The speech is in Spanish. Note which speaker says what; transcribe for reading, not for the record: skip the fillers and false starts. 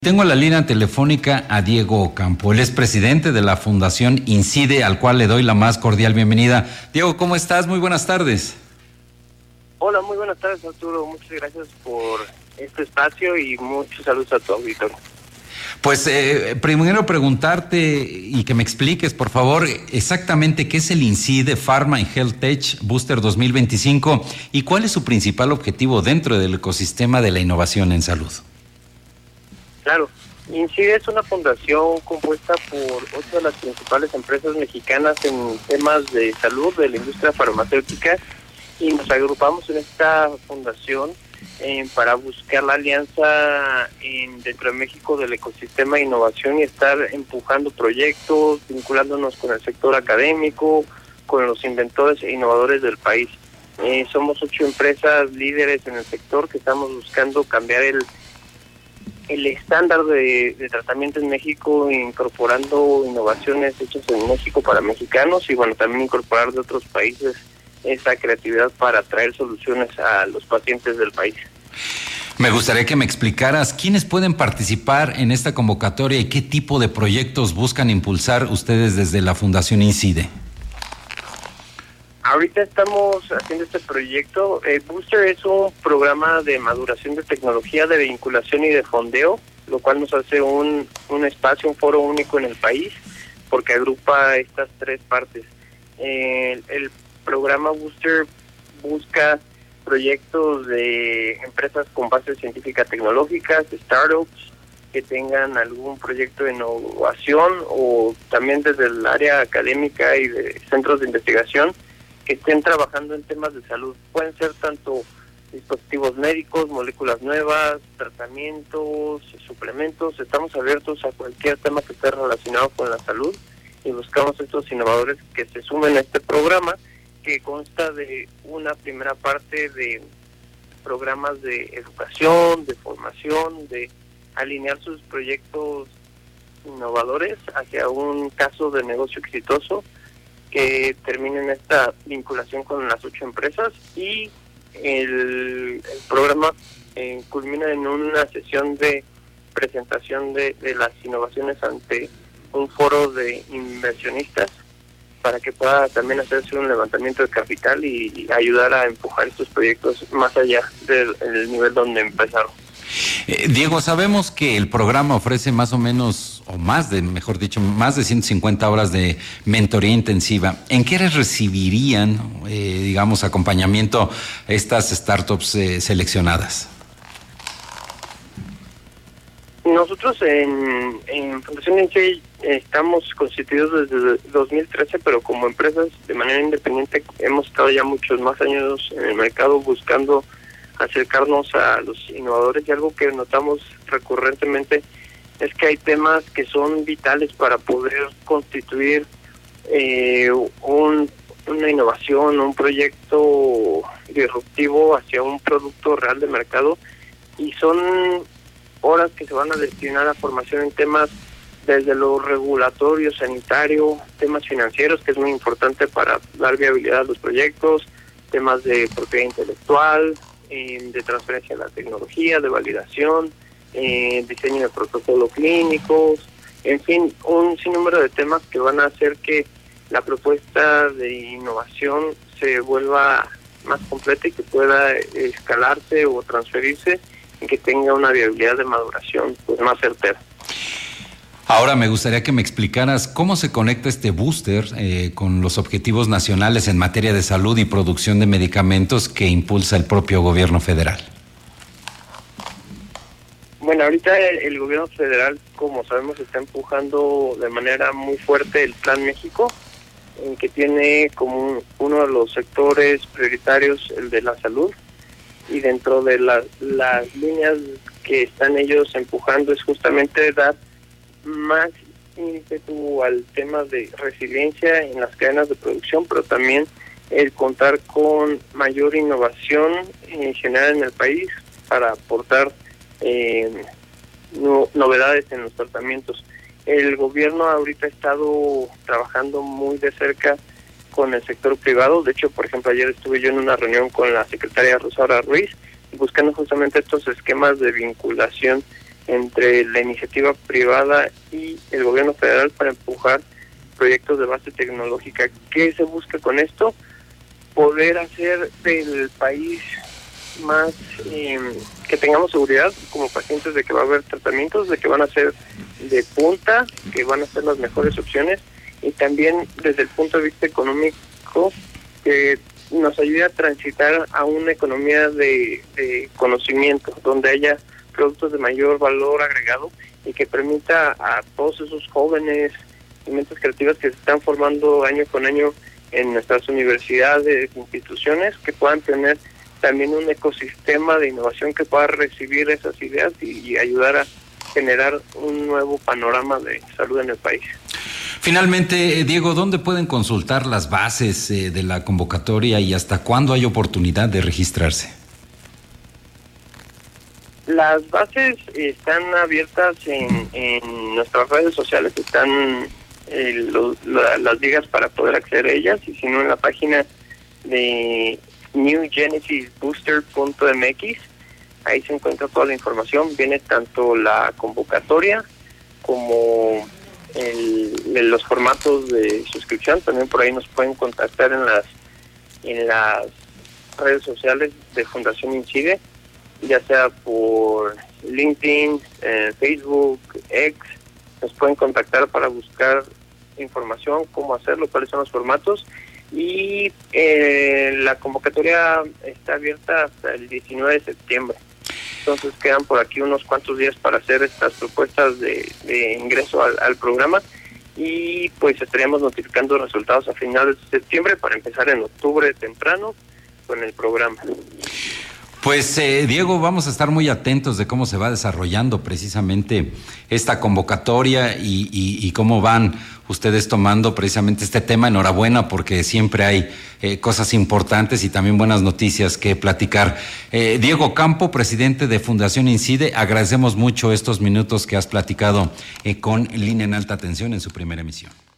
Speaker 1: Tengo en la línea telefónica a Diego Ocampo. Él es presidente de la Fundación Incide, al cual le doy la más cordial bienvenida. Diego, ¿cómo estás? Muy buenas tardes.
Speaker 2: Hola, muy buenas tardes, Arturo. Muchas gracias por este espacio y muchos saludos a tu auditorio.
Speaker 1: Pues primero preguntarte y que me expliques, por favor, exactamente qué es el Incide Pharma and Health Tech Booster 2025 y cuál es su principal objetivo dentro del ecosistema de la innovación en salud.
Speaker 2: Claro, Incide es una fundación compuesta por otra de las principales empresas mexicanas en temas de salud de la industria farmacéutica y nos agrupamos en esta fundación para buscar la alianza dentro de México del ecosistema de innovación y estar empujando proyectos, vinculándonos con el sector académico, con los inventores e innovadores del país. Somos 8 empresas líderes en el sector que estamos buscando cambiar el estándar de tratamiento en México, incorporando innovaciones hechas en México para mexicanos y bueno, también incorporar de otros países esa creatividad para traer soluciones a los pacientes del país.
Speaker 1: Me gustaría que me explicaras quiénes pueden participar en esta convocatoria y qué tipo de proyectos buscan impulsar ustedes desde la Fundación Incide.
Speaker 2: Ahorita estamos haciendo este proyecto. Booster es un programa de maduración de tecnología, de vinculación y de fondeo, lo cual nos hace un espacio, un foro único en el país, porque agrupa estas 3 partes. El programa Booster busca proyectos de empresas con base científica tecnológicas, startups, que tengan algún proyecto de innovación o también desde el área académica y de centros de investigación, que estén trabajando en temas de salud. Pueden ser tanto dispositivos médicos, moléculas nuevas, tratamientos, suplementos. Estamos abiertos a cualquier tema que esté relacionado con la salud y buscamos estos innovadores que se sumen a este programa, que consta de una primera parte de programas de educación, de formación, de alinear sus proyectos innovadores hacia un caso de negocio exitoso que terminen esta vinculación con las 8 empresas y el programa culmina en una sesión de presentación de las innovaciones ante un foro de inversionistas para que pueda también hacerse un levantamiento de capital y ayudar a empujar estos proyectos más allá del nivel donde empezaron.
Speaker 1: Diego, sabemos que el programa ofrece más o menos, o más de, mejor dicho, más de 150 horas de mentoría intensiva. ¿En qué recibirían, digamos, acompañamiento estas startups seleccionadas?
Speaker 2: Nosotros en Fundación Incide estamos constituidos desde 2013, pero como empresas de manera independiente hemos estado ya muchos más años en el mercado buscando acercarnos a los innovadores, y algo que notamos recurrentemente es que hay temas que son vitales para poder constituir una innovación, un proyecto disruptivo hacia un producto real de mercado, y son horas que se van a destinar a formación en temas desde lo regulatorio, sanitario, temas financieros, que es muy importante para dar viabilidad a los proyectos, temas de propiedad intelectual, de transferencia de la tecnología, de validación, diseño de protocolos clínicos, en fin, un sinnúmero de temas que van a hacer que la propuesta de innovación se vuelva más completa y que pueda escalarse o transferirse y que tenga una viabilidad de maduración pues más certera.
Speaker 1: Ahora me gustaría que me explicaras cómo se conecta este booster con los objetivos nacionales en materia de salud y producción de medicamentos que impulsa el propio gobierno federal.
Speaker 2: Bueno, ahorita el gobierno federal, como sabemos, está empujando de manera muy fuerte el Plan México, en que tiene como uno de los sectores prioritarios el de la salud, y dentro de las líneas que están ellos empujando es justamente dar más ímpetu al tema de resiliencia en las cadenas de producción, pero también el contar con mayor innovación en general en el país para aportar novedades en los tratamientos. El gobierno ahorita ha estado trabajando muy de cerca con el sector privado. De hecho, por ejemplo, ayer estuve yo en una reunión con la secretaria Rosaura Ruiz buscando justamente estos esquemas de vinculación entre la iniciativa privada y el gobierno federal para empujar proyectos de base tecnológica. ¿Qué se busca con esto? Poder hacer del país más, que tengamos seguridad como pacientes de que va a haber tratamientos, de que van a ser de punta, que van a ser las mejores opciones, y también desde el punto de vista económico, que nos ayude a transitar a una economía de conocimiento, donde haya productos de mayor valor agregado y que permita a todos esos jóvenes y mentes creativas que se están formando año con año en nuestras universidades, instituciones, que puedan tener también un ecosistema de innovación que pueda recibir esas ideas y ayudar a generar un nuevo panorama de salud en el país.
Speaker 1: Finalmente, Diego, ¿dónde pueden consultar las bases de la convocatoria y hasta cuándo hay oportunidad de registrarse?
Speaker 2: Las bases están abiertas en nuestras redes sociales, están las ligas para poder acceder a ellas, y si no en la página de newgenesisbooster.mx, ahí se encuentra toda la información, viene tanto la convocatoria como los formatos de suscripción. También por ahí nos pueden contactar en las redes sociales de Fundación Incide, ya sea por LinkedIn, Facebook, X. Nos pueden contactar para buscar información, cómo hacerlo, cuáles son los formatos, y la convocatoria está abierta hasta el 19 de septiembre. Entonces quedan por aquí unos cuantos días para hacer estas propuestas de ingreso al programa, y pues estaríamos notificando resultados a finales de septiembre para empezar en octubre temprano con el programa.
Speaker 1: Pues Diego, vamos a estar muy atentos de cómo se va desarrollando precisamente esta convocatoria y cómo van ustedes tomando precisamente este tema. Enhorabuena, porque siempre hay cosas importantes y también buenas noticias que platicar. Diego Campo, presidente de Fundación Incide, agradecemos mucho estos minutos que has platicado con Línea en Alta Tensión en su primera emisión.